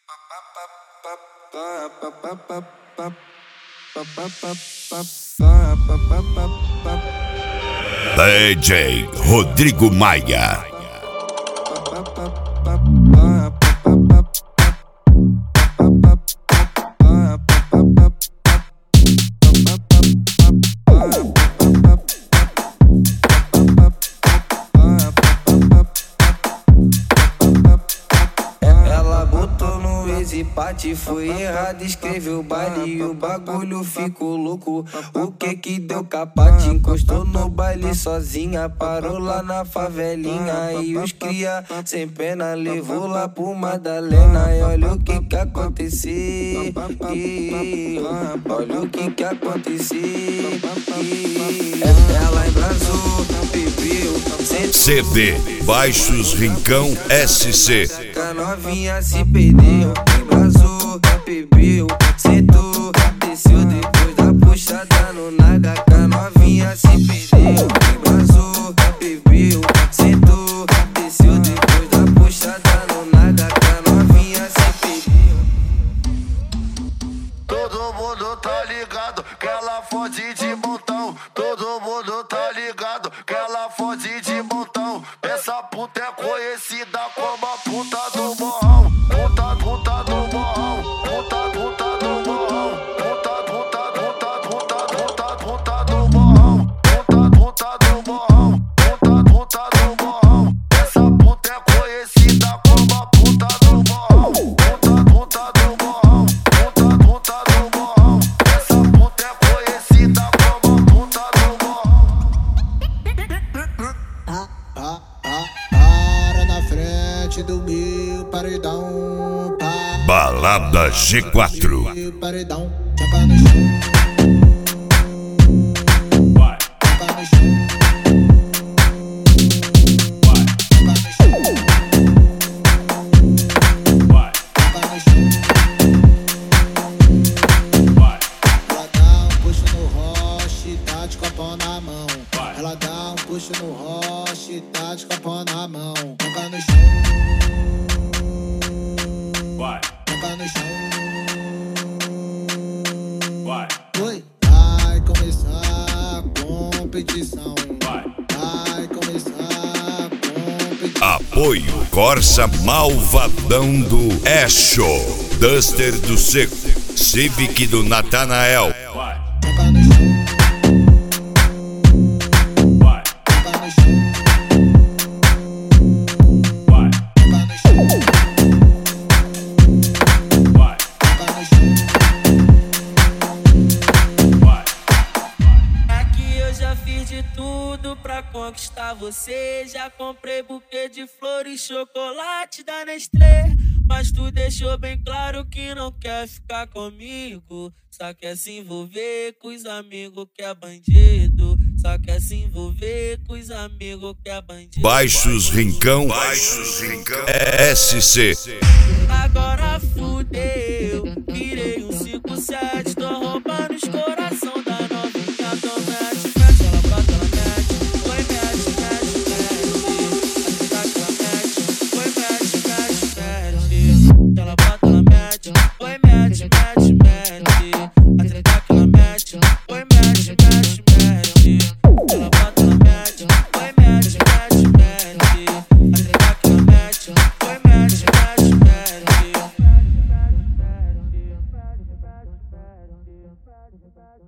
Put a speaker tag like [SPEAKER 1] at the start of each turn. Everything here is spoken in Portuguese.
[SPEAKER 1] DJ Rodrigo Maia.
[SPEAKER 2] Ela botou no Waze, Pati foi errado, escreveu baile e o bagulho ficou louco. O que deu capate? Encostou no baile sozinha, parou lá na favelinha. E os cria sem pena levou lá pro Madalena. E olha o que aconteceu, olha o que aconteceu. Ela embrasou, bebeu,
[SPEAKER 1] CD Baixos Rincão SC.
[SPEAKER 2] a novinha se perdeu, embrasou, bebeu, sentou, desceu depois da puxada no naga. A novinha se perdeu, embrasou, bebeu, sentou, desceu depois da puxada no naga. A novinha se perdeu.
[SPEAKER 3] Todo mundo tá ligado que ela fode de montão. Todo mundo tá ligado que ela fode de montão. Essa puta é conhecida como a puta do morrão. Puta do morrão. Puta do morrão. Puta do morrão. Puta do morrão. Puta do morrão. Essa puta é conhecida como a puta do morrão. Puta do morrão. Puta do morrão. Essa puta é conhecida como a puta do morrão.
[SPEAKER 4] Para na frente do meu paredão.
[SPEAKER 1] Balada G4.
[SPEAKER 4] Meu paredão, joga no chão. Joga no chão. Joga no chão. Joga no chão. Ela dá um puxo no roche, tá de copão na mão. Ela dá um puxo no roche, tá de copão na mão. Joga no chão. Joga no chão. Oi, vai começar a competição. Vai começar a competição.
[SPEAKER 1] Apoio Corsa Malvadão do Echo, Duster do Seco, Civic do Natanael.
[SPEAKER 4] Joga no chão. Joga no chão. Joga no chão. Joga no chão.
[SPEAKER 2] Aqui eu já fiz de tudo pra conquistar você. Já comprei buquê de flores, chocolate da Nestlé. Mas tu deixou bem claro que não quer ficar comigo. Só quer se envolver com os amigos que é bandido. Só quer se envolver com os amigos que é bandido.
[SPEAKER 1] Baixos Rincão SC.
[SPEAKER 2] Agora fudeu, virei um 5-7, tô roubando os coração da novinha. Tô mete, mete, ela bota, ela mete. Foi mete, mete, mete. Tá que ela mete. Foi mete, mete, mete. Ela bota, ela mete. Foi mete, mete, mete. A treta que ela mete. Foi mete, mete, mete. Ela bota, ela mete. Foi mete, mete, mete. A treta que ela mete. Foi mete, mete, mete.